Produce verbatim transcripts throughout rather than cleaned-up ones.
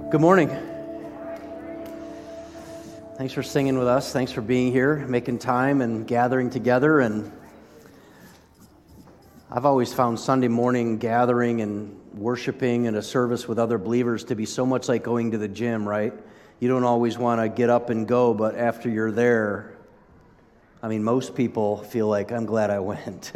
Good morning. Thanks for singing with us. Thanks for being here, making time and gathering together. And I've always found Sunday morning gathering and worshiping and a service with other believers to be so much like going to the gym, right? You don't always want to get up and go, but after you're there, I mean, most people feel like, I'm glad I went.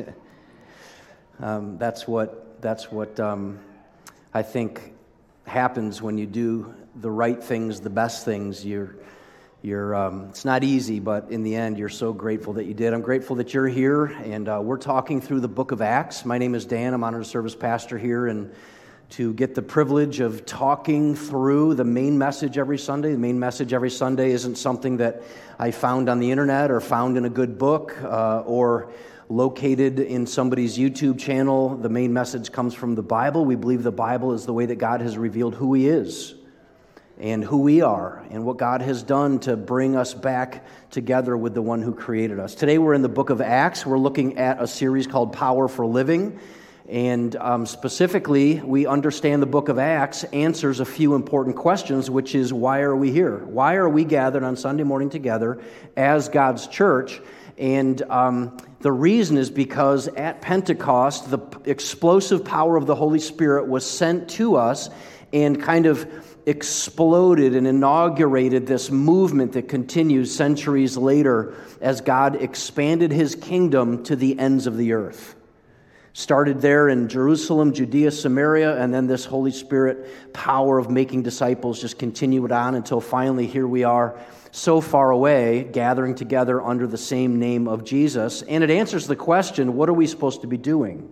um, that's what, that's what um, I think happens when you do the right things, the best things. You're, you're. Um, it's not easy, but in the end, you're so grateful that you did. I'm grateful that you're here, and uh, we're talking through the book of Acts. My name is Dan. I'm honored to serve as pastor here, and to get the privilege of talking through the main message every Sunday. The main message every Sunday isn't something that I found on the internet or found in a good book uh, or located in somebody's YouTube channel. The main message comes from the Bible. We believe the Bible is the way that God has revealed who He is and who we are and what God has done to bring us back together with the one who created us. Today we're in the book of Acts. We're looking at a series called Power for Living. And um, specifically, we understand the book of Acts answers a few important questions, which is, why are we here? Why are we gathered on Sunday morning together as God's church? And um, the reason is because at Pentecost, the explosive power of the Holy Spirit was sent to us and kind of exploded and inaugurated this movement that continues centuries later as God expanded His kingdom to the ends of the earth. Started there in Jerusalem, Judea, Samaria, and then this Holy Spirit power of making disciples just continued on until finally here we are so far away, gathering together under the same name of Jesus. And it answers the question, what are we supposed to be doing?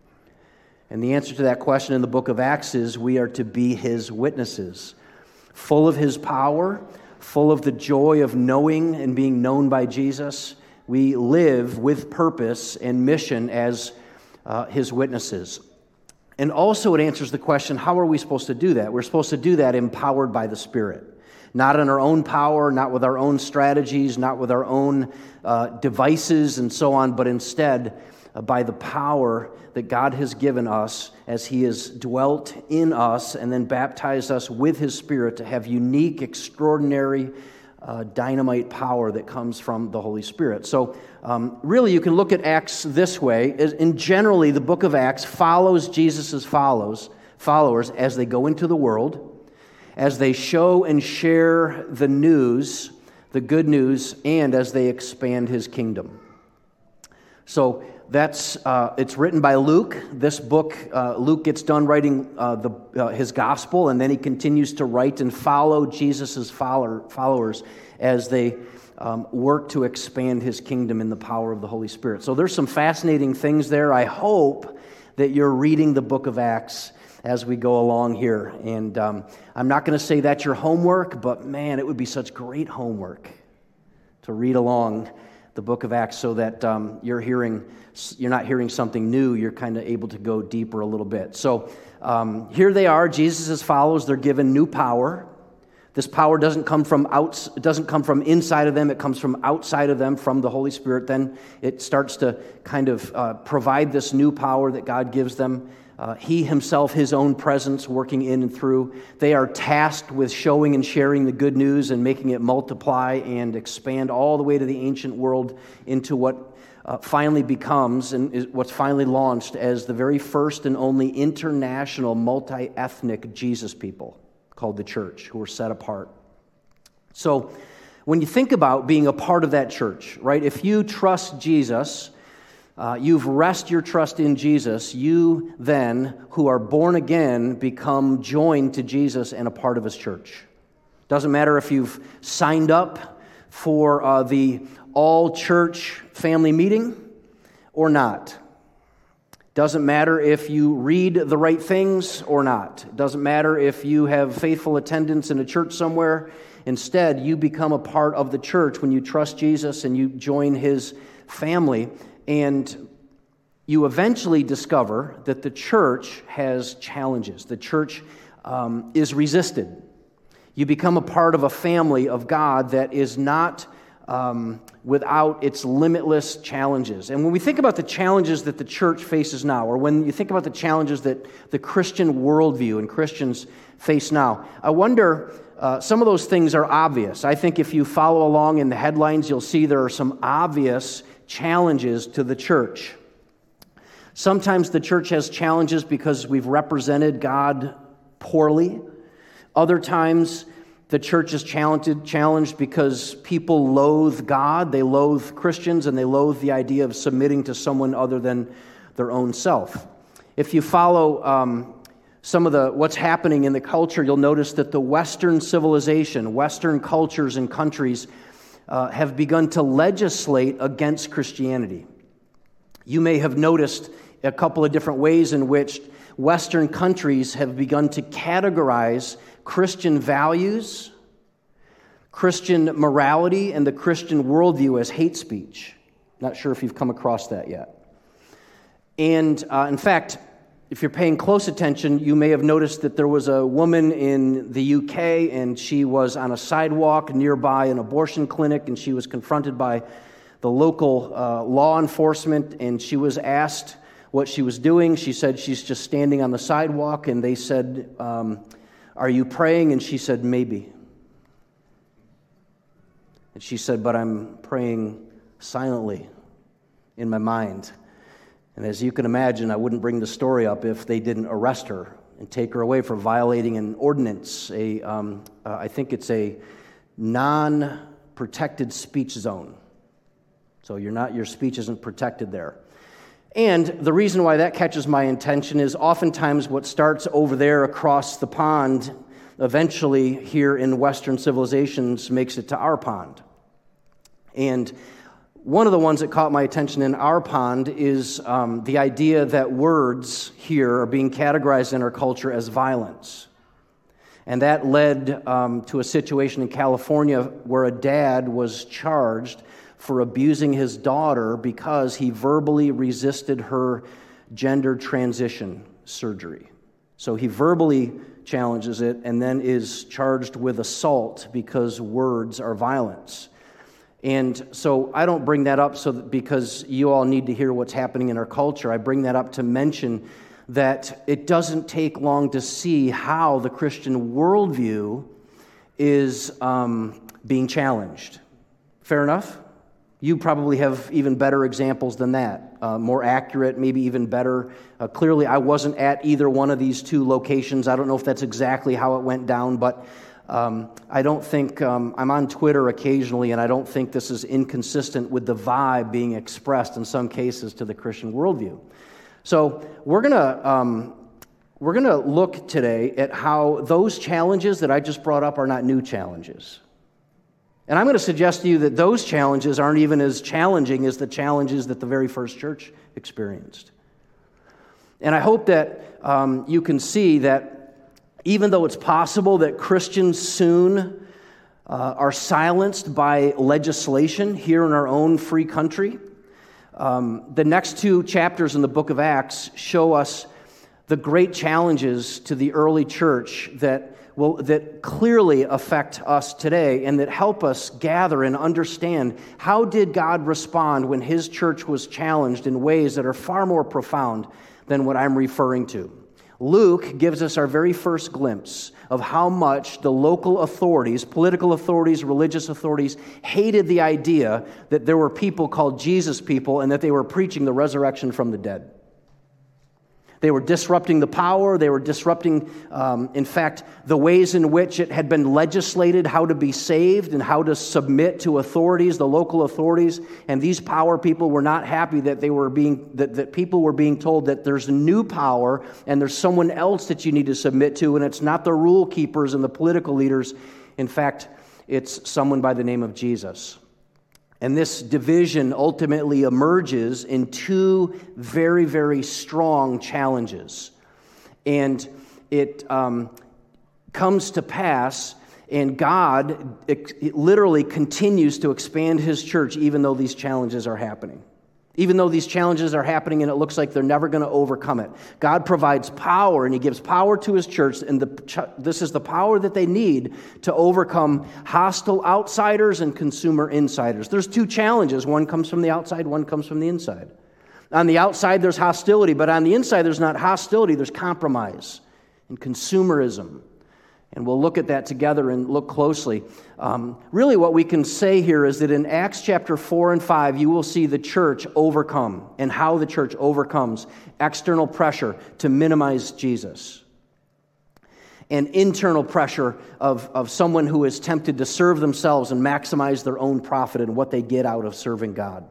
And the answer to that question in the book of Acts is we are to be His witnesses, full of His power, full of the joy of knowing and being known by Jesus. We live with purpose and mission as uh, His witnesses. And also it answers the question, how are we supposed to do that? We're supposed to do that empowered by the Spirit. Not in our own power, not with our own strategies, not with our own uh, devices and so on, but instead uh, by the power that God has given us as He has dwelt in us and then baptized us with His Spirit to have unique, extraordinary, uh, dynamite power that comes from the Holy Spirit. So um, really you can look at Acts this way. In generally, the book of Acts follows Jesus' follows, followers as they go into the world, as they show and share the news, the good news, and as they expand His kingdom. So that's uh, it's written by Luke. This book, uh, Luke gets done writing uh, the uh, his gospel, and then he continues to write and follow Jesus' follower, followers as they um, work to expand His kingdom in the power of the Holy Spirit. So there's some fascinating things there. I hope that you're reading the book of Acts as we go along here. And um, I'm not going to say that's your homework, but man, it would be such great homework to read along the book of Acts so that um, you're hearing, you're not hearing something new, you're kind of able to go deeper a little bit. So um, here they are, Jesus' followers, they're given new power. This power doesn't come from out, it doesn't come from inside of them, it comes from outside of them, from the Holy Spirit. Then it starts to kind of uh, provide this new power that God gives them. Uh, he himself, His own presence working in and through. They are tasked with showing and sharing the good news and making it multiply and expand all the way to the ancient world into what uh, finally becomes and is what's finally launched as the very first and only international multi-ethnic Jesus people called the church, who are set apart. So when you think about being a part of that church, right, if you trust Jesus, Uh, you've rest your trust in Jesus, you then, who are born again, become joined to Jesus and a part of His church. Doesn't matter if you've signed up for uh, the all-church family meeting or not. Doesn't matter if you read the right things or not. Doesn't matter if you have faithful attendance in a church somewhere. Instead, you become a part of the church when you trust Jesus and you join His family. And you eventually discover that the church has challenges. The church um, is resisted. You become a part of a family of God that is not um, without its limitless challenges. And when we think about the challenges that the church faces now, or when you think about the challenges that the Christian worldview and Christians face now, I wonder, uh, some of those things are obvious. I think if you follow along in the headlines, you'll see there are some obvious challenges to the church. Sometimes the church has challenges because we've represented God poorly. Other times, the church is challenged, challenged because people loathe God, they loathe Christians, and they loathe the idea of submitting to someone other than their own self. If you follow um, some of the what's happening in the culture, you'll notice that the Western civilization, Western cultures and countries uh, have begun to legislate against Christianity. You may have noticed a couple of different ways in which Western countries have begun to categorize Christian values, Christian morality, and the Christian worldview as hate speech. Not sure if you've come across that yet. And uh, in fact, if you're paying close attention, you may have noticed that there was a woman in the U K, and she was on a sidewalk nearby an abortion clinic, and she was confronted by the local uh, law enforcement, and she was asked what she was doing. She said she's just standing on the sidewalk, and they said, um, "Are you praying?" And she said, "Maybe." And she said, "But I'm praying silently in my mind." And as you can imagine, I wouldn't bring the story up if they didn't arrest her and take her away for violating an ordinance. A, um, uh, I think it's a non-protected speech zone. So you're not, your speech isn't protected there. And the reason why that catches my attention is oftentimes what starts over there across the pond eventually here in Western civilizations makes it to our pond. And one of the ones that caught my attention in our pond is um, the idea that words here are being categorized in our culture as violence. And that led um, to a situation in California where a dad was charged for abusing his daughter because he verbally resisted her gender transition surgery. So he verbally challenges it and then is charged with assault because words are violence. And so I don't bring that up so that because you all need to hear what's happening in our culture. I bring that up to mention that it doesn't take long to see how the Christian worldview is um, being challenged. Fair enough? You probably have even better examples than that, uh, more accurate, maybe even better. Uh, clearly, I wasn't at either one of these two locations. I don't know if that's exactly how it went down, but um, I don't think, um, I'm on Twitter occasionally, and I don't think this is inconsistent with the vibe being expressed in some cases to the Christian worldview. So we're gonna um, we're gonna look today at how those challenges that I just brought up are not new challenges. And I'm going to suggest to you that those challenges aren't even as challenging as the challenges that the very first church experienced. And I hope that um, you can see that even though it's possible that Christians soon uh, are silenced by legislation here in our own free country, um, the next two chapters in the book of Acts show us the great challenges to the early church that will that clearly affect us today and that help us gather and understand how did God respond when his church was challenged in ways that are far more profound than what I'm referring to. Luke gives us our very first glimpse of how much the local authorities, political authorities, religious authorities, hated the idea that there were people called Jesus people and that they were preaching the resurrection from the dead. They were disrupting the power. They were disrupting, um, in fact, the ways in which it had been legislated how to be saved and how to submit to authorities, the local authorities. And these power people were not happy that they were being that, that people were being told that there's a new power and there's someone else that you need to submit to, and it's not the rule keepers and the political leaders. In fact, it's someone by the name of Jesus. And this division ultimately emerges in two very, very strong challenges. And it um, comes to pass, and God it, it literally continues to expand his church even though these challenges are happening. Even though these challenges are happening and it looks like they're never going to overcome it. God provides power, and he gives power to his church, and the, this is the power that they need to overcome hostile outsiders and consumer insiders. There's two challenges. One comes from the outside, one comes from the inside. On the outside, there's hostility, but on the inside, there's not hostility, there's compromise and consumerism. And we'll look at that together and look closely. Um, really what we can say here is that in Acts chapter four and five, you will see the church overcome and how the church overcomes external pressure to minimize Jesus and internal pressure of, of someone who is tempted to serve themselves and maximize their own profit and what they get out of serving God.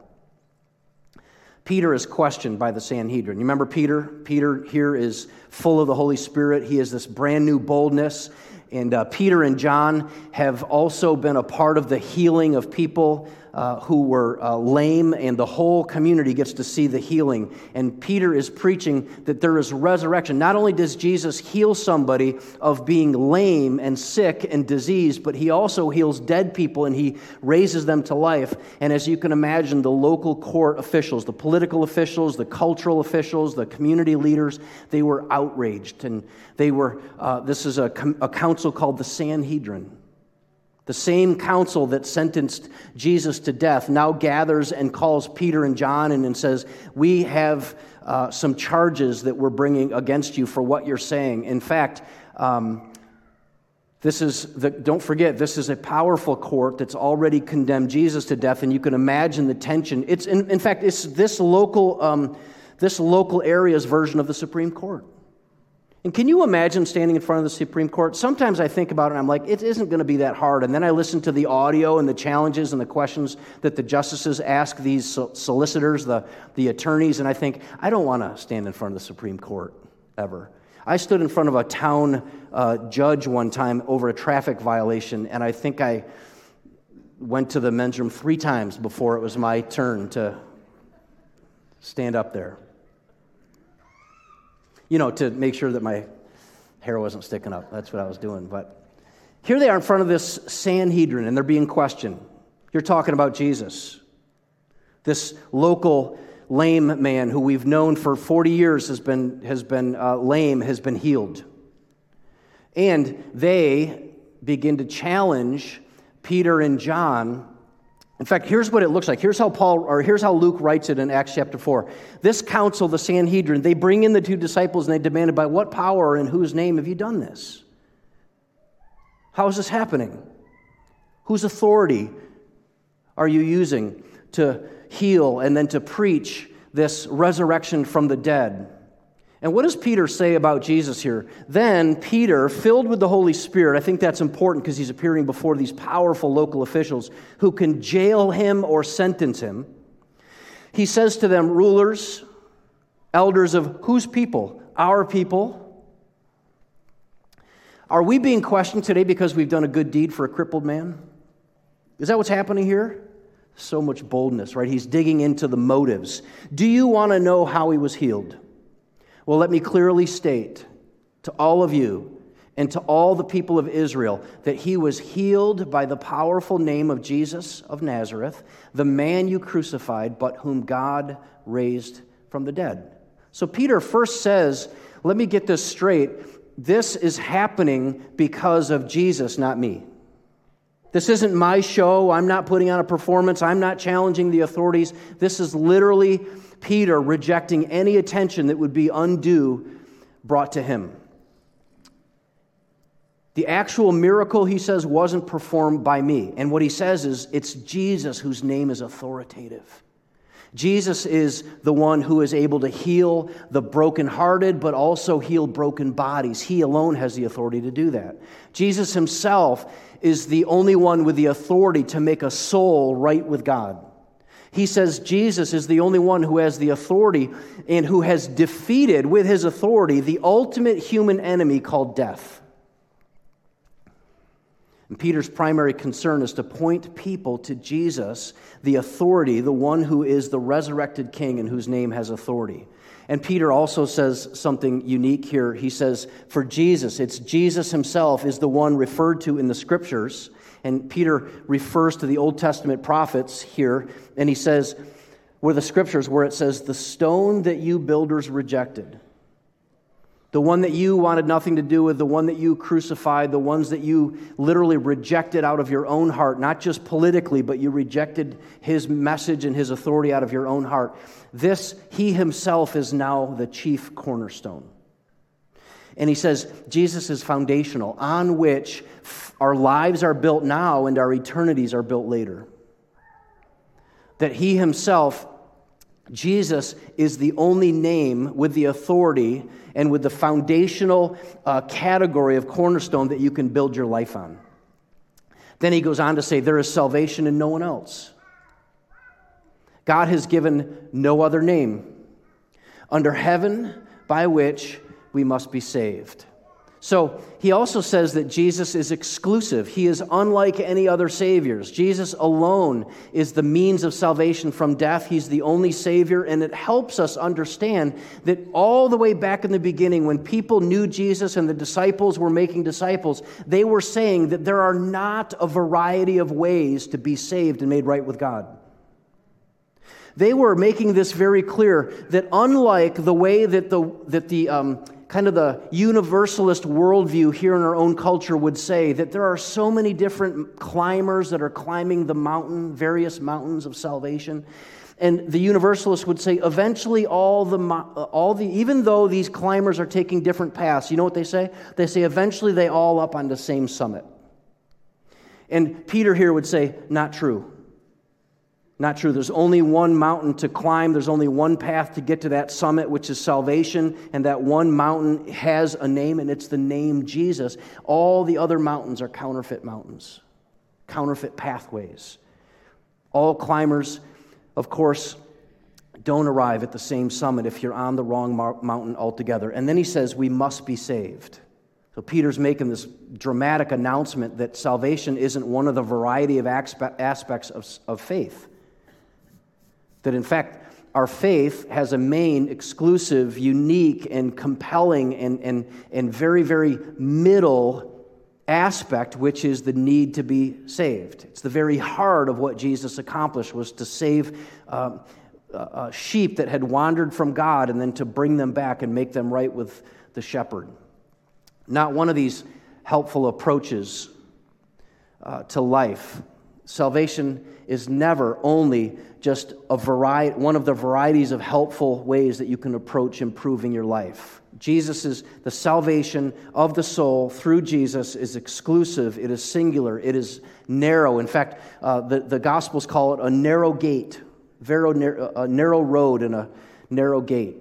Peter is questioned by the Sanhedrin. You remember Peter? Peter here is full of the Holy Spirit. He has this brand new boldness. And uh, Peter and John have also been a part of the healing of people uh, who were uh, lame, and the whole community gets to see the healing. And Peter is preaching that there is resurrection. Not only does Jesus heal somebody of being lame and sick and diseased, but he also heals dead people and he raises them to life. And as you can imagine, the local court officials, the political officials, the cultural officials, the community leaders, they were outraged. And they were, uh, this is a, a council called the Sanhedrin. The same council that sentenced Jesus to death now gathers and calls Peter and John in and says, we have uh, some charges that we're bringing against you for what you're saying. In fact, um, this is the, don't forget, this is a powerful court that's already condemned Jesus to death, and you can imagine the tension. It's in, in fact, it's this local, um, this local area's version of the Supreme Court. And can you imagine standing in front of the Supreme Court? Sometimes I think about it and I'm like, it isn't going to be that hard. And then I listen to the audio and the challenges and the questions that the justices ask these solicitors, the, the attorneys, and I think, I don't want to stand in front of the Supreme Court ever. I stood in front of a town uh, judge one time over a traffic violation, and I think I went to the men's room three times before it was my turn to stand up there. You know, to make sure that my hair wasn't sticking up. That's what I was doing. But here they are in front of this Sanhedrin, and they're being questioned. You're talking about Jesus. This local lame man who we've known for forty years has been, has been uh, lame, has been healed. And they begin to challenge Peter and John. In fact, here's what it looks like. Here's how Paul, or here's how Luke writes it in Acts chapter four. This council, the Sanhedrin, they bring in the two disciples and they demanded, by what power or in whose name have you done this? How is this happening? Whose authority are you using to heal and then to preach this resurrection from the dead? And what does Peter say about Jesus here? Then Peter, filled with the Holy Spirit, I think that's important because he's appearing before these powerful local officials who can jail him or sentence him. He says to them, rulers, elders of whose people? Our people. Are we being questioned today because we've done a good deed for a crippled man? Is that what's happening here? So much boldness, right? He's digging into the motives. Do you want to know how he was healed? Well, let me clearly state to all of you and to all the people of Israel that he was healed by the powerful name of Jesus of Nazareth, the man you crucified, but whom God raised from the dead. So Peter first says, let me get this straight. This is happening because of Jesus, not me. This isn't my show. I'm not putting on a performance. I'm not challenging the authorities. This is literally Peter rejecting any attention that would be undue brought to him. The actual miracle, he says, wasn't performed by me. And what he says is, it's Jesus whose name is authoritative. Jesus is the one who is able to heal the brokenhearted, but also heal broken bodies. He alone has the authority to do that. Jesus himself is the only one with the authority to make a soul right with God. He says Jesus is the only one who has the authority and who has defeated with his authority the ultimate human enemy called death. And Peter's primary concern is to point people to Jesus, the authority, the one who is the resurrected king and whose name has authority. And Peter also says something unique here. He says, for Jesus, it's Jesus himself is the one referred to in the scriptures. And Peter refers to the Old Testament prophets here, and he says, were the scriptures where it says, the stone that you builders rejected, the one that you wanted nothing to do with, the one that you crucified, the ones that you literally rejected out of your own heart, not just politically, but you rejected his message and his authority out of your own heart. This, he himself is now the chief cornerstone. And he says, Jesus is foundational, on which our lives are built now and our eternities are built later. That he himself, Jesus, is the only name with the authority and with the foundational uh, category of cornerstone that you can build your life on. Then he goes on to say, there is salvation in no one else. God has given no other name under heaven by which we must be saved. So he also says that Jesus is exclusive. He is unlike any other saviors. Jesus alone is the means of salvation from death. He's the only Savior, and it helps us understand that all the way back in the beginning, when people knew Jesus and the disciples were making disciples, they were saying that there are not a variety of ways to be saved and made right with God. They were making this very clear that unlike the way that the that the um, kind of the universalist worldview here in our own culture would say, that there are so many different climbers that are climbing the mountain, various mountains of salvation. And the universalists would say, eventually all the, all the, even though these climbers are taking different paths, you know what they say? They say eventually they all up on the same summit. And Peter here would say, not true. Not true. There's only one mountain to climb. There's only one path to get to that summit, which is salvation. And that one mountain has a name, and it's the name Jesus. All the other mountains are counterfeit mountains, counterfeit pathways. All climbers, of course, don't arrive at the same summit if you're on the wrong mountain altogether. And then he says, we must be saved. So Peter's making this dramatic announcement that salvation isn't one of the variety of aspects of, of faith. That in fact, our faith has a main, exclusive, unique, and compelling and, and, and very, very middle aspect, which is the need to be saved. It's the very heart of what Jesus accomplished, was to save uh, uh, sheep that had wandered from God and then to bring them back and make them right with the shepherd. Not one of these helpful approaches uh, to life. Salvation is never only just a variety, one of the varieties of helpful ways that you can approach improving your life. Jesus is the salvation of the soul through Jesus is exclusive. It is singular. It is narrow. In fact, uh, the, the Gospels call it a narrow gate, very narrow, a narrow road and a narrow gate.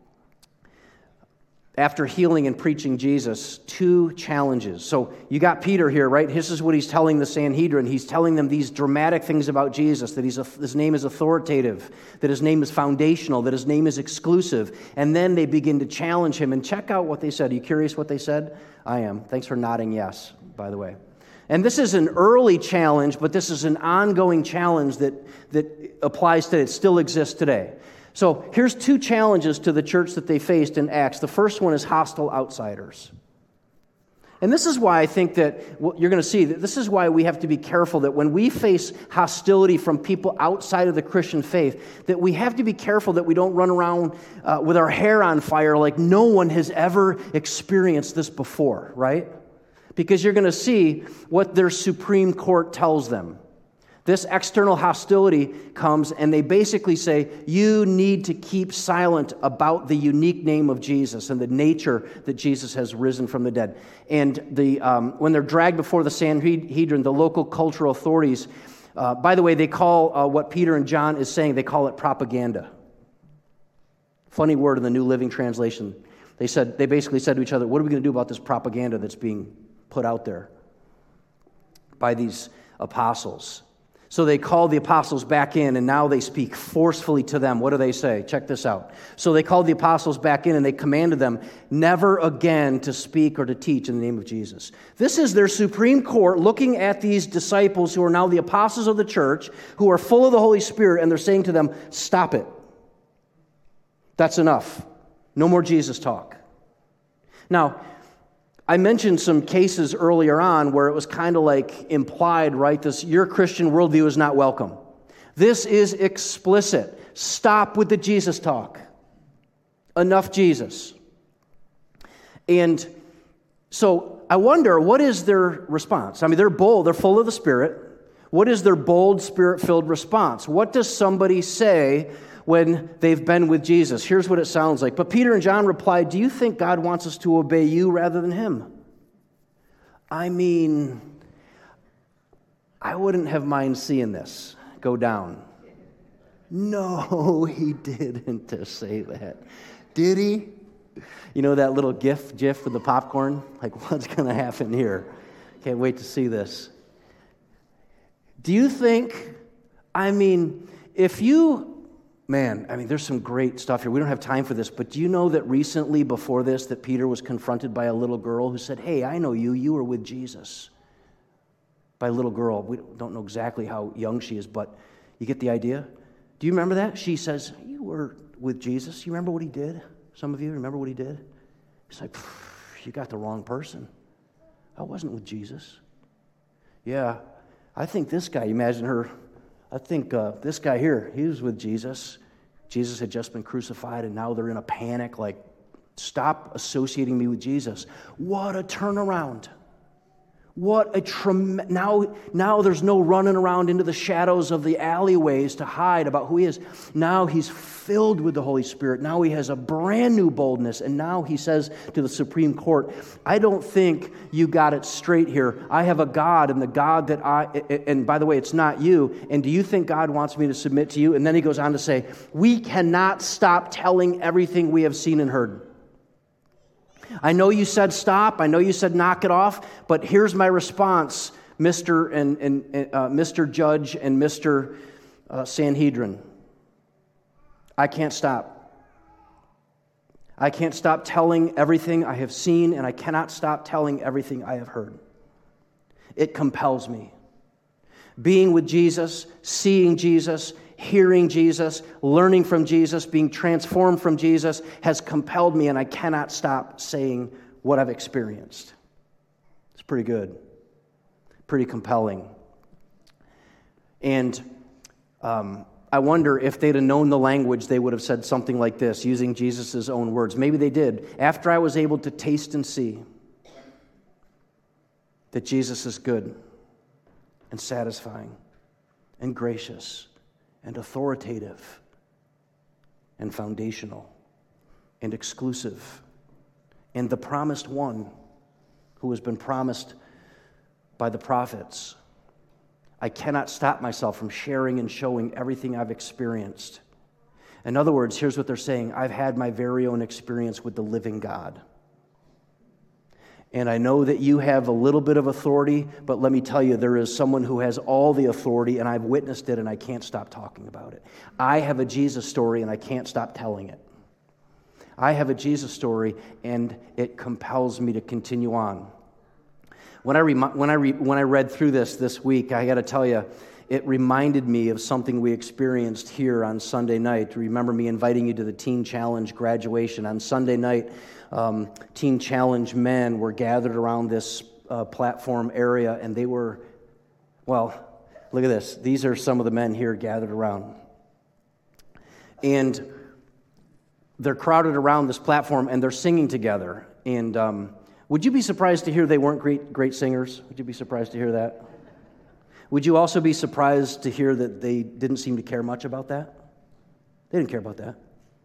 After healing and preaching Jesus, two challenges. So you got Peter here, right? This is what he's telling the Sanhedrin. He's telling them these dramatic things about Jesus, that he's a, his name is authoritative, that his name is foundational, that his name is exclusive. And then they begin to challenge him. And check out what they said. Are you curious what they said? I am. Thanks for nodding yes, by the way. And this is an early challenge, but this is an ongoing challenge that, that applies today. It still exists today. So here's two challenges to the church that they faced in Acts. The first one is hostile outsiders. And this is why I think that what you're going to see, that this is why we have to be careful that when we face hostility from people outside of the Christian faith, that we have to be careful that we don't run around uh, with our hair on fire like no one has ever experienced this before, right? Because you're going to see what their Supreme Court tells them. This external hostility comes, and they basically say, you need to keep silent about the unique name of Jesus and the nature that Jesus has risen from the dead. And the um, when they're dragged before the Sanhedrin, the local cultural authorities, uh, by the way, they call uh, what Peter and John is saying, they call it propaganda. Funny word in the New Living Translation. They said, they basically said to each other, what are we going to do about this propaganda that's being put out there by these apostles? So they called the apostles back in, and now they speak forcefully to them. What do they say? Check this out. So they called the apostles back in, and they commanded them never again to speak or to teach in the name of Jesus. This is their Supreme Court looking at these disciples who are now the apostles of the church, who are full of the Holy Spirit, and they're saying to them, stop it. That's enough. No more Jesus talk. Now, I mentioned some cases earlier on where it was kind of like implied, right? This, your Christian worldview is not welcome. This is explicit. Stop with the Jesus talk. Enough Jesus. And so I wonder, what is their response? I mean, they're bold. They're full of the Spirit. What is their bold, Spirit-filled response? What does somebody say when they've been with Jesus? Here's what it sounds like. But Peter and John replied, do you think God wants us to obey you rather than him? I mean, I wouldn't have mind seeing this go down. No, he didn't just say that. Did he? You know that little gif, gif with the popcorn? Like, what's going to happen here? Can't wait to see this. Do you think, I mean, if you, man, I mean, there's some great stuff here. We don't have time for this, but do you know that recently before this that Peter was confronted by a little girl who said, hey, I know you. You were with Jesus. By a little girl. We don't know exactly how young she is, but you get the idea? Do you remember that? She says, you were with Jesus. You remember what he did? Some of you remember what he did? He's like, you got the wrong person. I wasn't with Jesus. Yeah, I think this guy, imagine her, I think uh, this guy here, he was with Jesus. Jesus had just been crucified, and now they're in a panic, like, stop associating me with Jesus. What a turnaround. What a trem- now, now there's no running around into the shadows of the alleyways to hide about who he is. Now he's filled with the Holy Spirit. Now he has a brand new boldness. And now he says to the Supreme Court, I don't think you got it straight here. I have a God, and the God that I, and by the way, it's not you. And do you think God wants me to submit to you? And then he goes on to say, we cannot stop telling everything we have seen and heard. I know you said stop. I know you said knock it off. But here's my response, Mister and, and uh, Mister Judge and Mister Uh, Sanhedrin. I can't stop. I can't stop telling everything I have seen, and I cannot stop telling everything I have heard. It compels me. Being with Jesus, seeing Jesus, hearing Jesus, learning from Jesus, being transformed from Jesus has compelled me, and I cannot stop saying what I've experienced. It's pretty good, pretty compelling. And um, I wonder if they'd have known the language, they would have said something like this, using Jesus' own words. Maybe they did. After I was able to taste and see that Jesus is good and satisfying and gracious and authoritative and foundational and exclusive and the promised one who has been promised by the prophets, I cannot stop myself from sharing and showing everything I've experienced. In other words, here's what they're saying. I've had my very own experience with the living God. And I know that you have a little bit of authority, but let me tell you, there is someone who has all the authority, and I've witnessed it, and I can't stop talking about it. I have a Jesus story, and I can't stop telling it. I have a Jesus story, and it compels me to continue on. When I re- when I re- when I read through this this week, I got to tell you, it reminded me of something we experienced here on Sunday night. Remember me inviting you to the Teen Challenge graduation on Sunday night. Um, Teen Challenge men were gathered around this uh, platform area, and they were, well, look at this. These are some of the men here gathered around. And they're crowded around this platform, and they're singing together. And um, would you be surprised to hear they weren't great, great singers? Would you be surprised to hear that? Would you also be surprised to hear that they didn't seem to care much about that? They didn't care about that.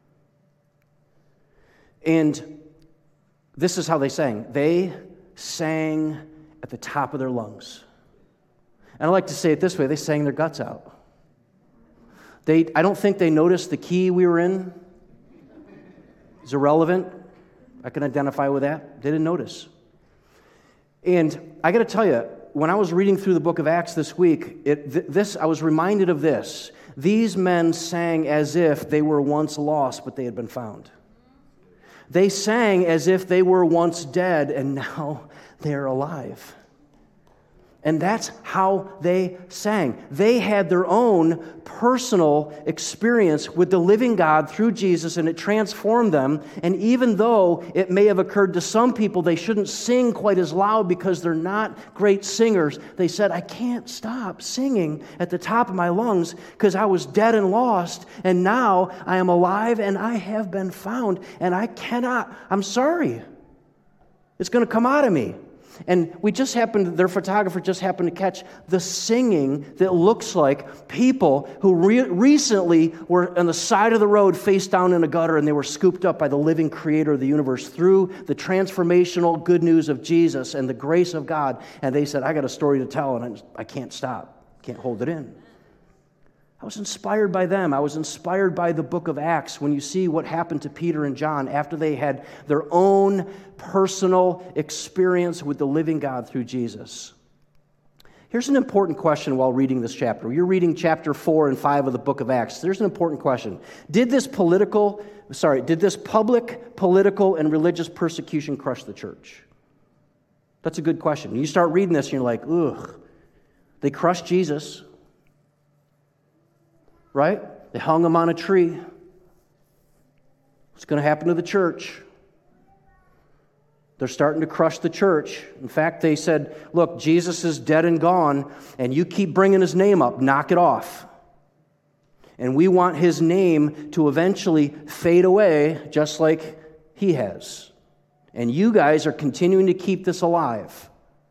And this is how they sang. They sang at the top of their lungs. And I like to say it this way, they sang their guts out. They, I don't think they noticed the key we were in. It's irrelevant. I can identify with that. They didn't notice. And I got to tell you, when I was reading through the book of Acts this week, it, th- this I was reminded of this. These men sang as if they were once lost, but they had been found. They sang as if they were once dead, and now they're alive. And that's how they sang. They had their own personal experience with the living God through Jesus, and it transformed them. And even though it may have occurred to some people they shouldn't sing quite as loud because they're not great singers, they said, I can't stop singing at the top of my lungs because I was dead and lost, and now I am alive and I have been found, and I cannot, I'm sorry. It's going to come out of me. And we just happened, their photographer just happened to catch the singing that looks like people who re- recently were on the side of the road face down in a gutter, and they were scooped up by the living creator of the universe through the transformational good news of Jesus and the grace of God. And they said, I got a story to tell, and I, just, I can't stop, can't hold it in. I was inspired by them. I was inspired by the book of Acts when you see what happened to Peter and John after they had their own personal experience with the living God through Jesus. Here's an important question while reading this chapter. You're reading chapter four and five of the book of Acts. There's an important question. Did this political, sorry, did this public, political, and religious persecution crush the church? That's a good question. You start reading this and you're like, ugh, they crushed Jesus. Right? They hung him on a tree. What's going to happen to the church? They're starting to crush the church. In fact, they said, look, Jesus is dead and gone, and you keep bringing his name up. Knock it off. And we want his name to eventually fade away just like he has. And you guys are continuing to keep this alive.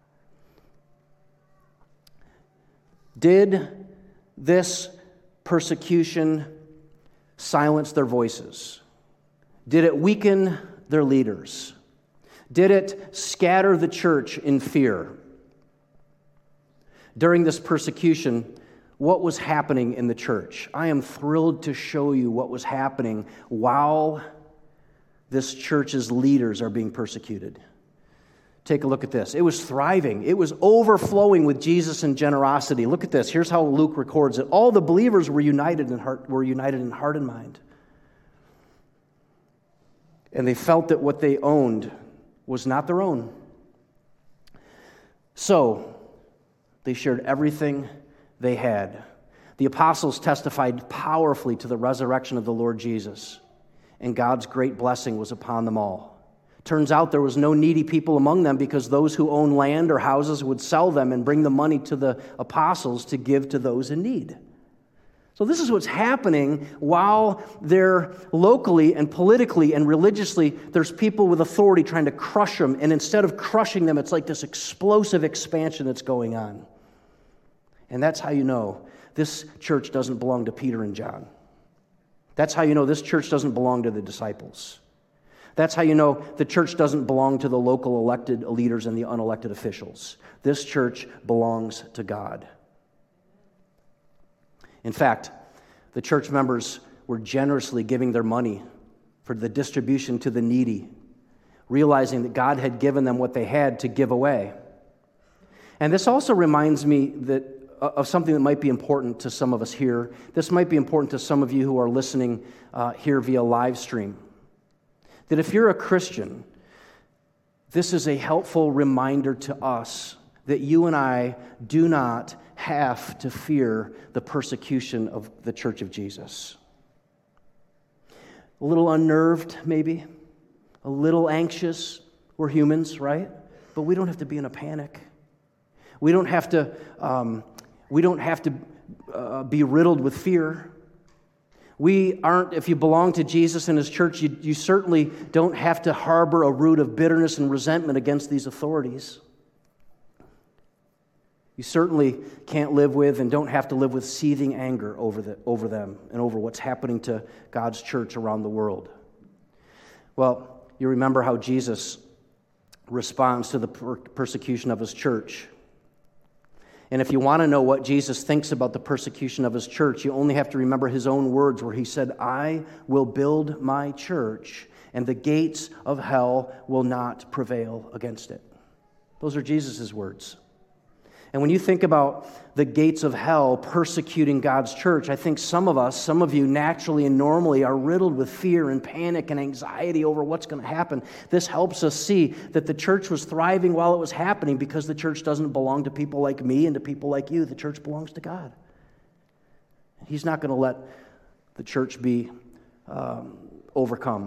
Did this persecution silence their voices? Did it weaken their leaders? Did it scatter the church in fear? During this persecution, what was happening in the church? I am thrilled to show you what was happening while this church's leaders are being persecuted. Take a look at this. It was thriving. It was overflowing with Jesus and generosity. Look at this. Here's how Luke records it. All the believers were united in heart, were united in heart and mind. And they felt that what they owned was not their own. So, they shared everything they had. The apostles testified powerfully to the resurrection of the Lord Jesus, and God's great blessing was upon them all. Turns out there was no needy people among them because those who owned land or houses would sell them and bring the money to the apostles to give to those in need. So this is what's happening while they're locally and politically and religiously, there's people with authority trying to crush them. And instead of crushing them, it's like this explosive expansion that's going on. And that's how you know this church doesn't belong to Peter and John. That's how you know this church doesn't belong to the disciples. That's how you know the church doesn't belong to the local elected leaders and the unelected officials. This church belongs to God. In fact, the church members were generously giving their money for the distribution to the needy, realizing that God had given them what they had to give away. And this also reminds me that of something that might be important to some of us here. This might be important to some of you who are listening uh, here via live stream. That if you're a Christian, this is a helpful reminder to us that you and I do not have to fear the persecution of the Church of Jesus. A little unnerved, maybe, a little anxious. We're humans, right? But we don't have to be in a panic. We don't have to. Um, we don't have to uh, be riddled with fear. We aren't, if you belong to Jesus and his church, you, you certainly don't have to harbor a root of bitterness and resentment against these authorities. You certainly can't live with and don't have to live with seething anger over, the, over them and over what's happening to God's church around the world. Well, you remember how Jesus responds to the per- persecution of his church. And if you want to know what Jesus thinks about the persecution of his church, you only have to remember his own words where he said, I will build my church, and the gates of hell will not prevail against it. Those are Jesus' words. And when you think about the gates of hell persecuting God's church, I think some of us, some of you naturally and normally are riddled with fear and panic and anxiety over what's going to happen. This helps us see that the church was thriving while it was happening because the church doesn't belong to people like me and to people like you. The church belongs to God. He's not going to let the church be um, overcome.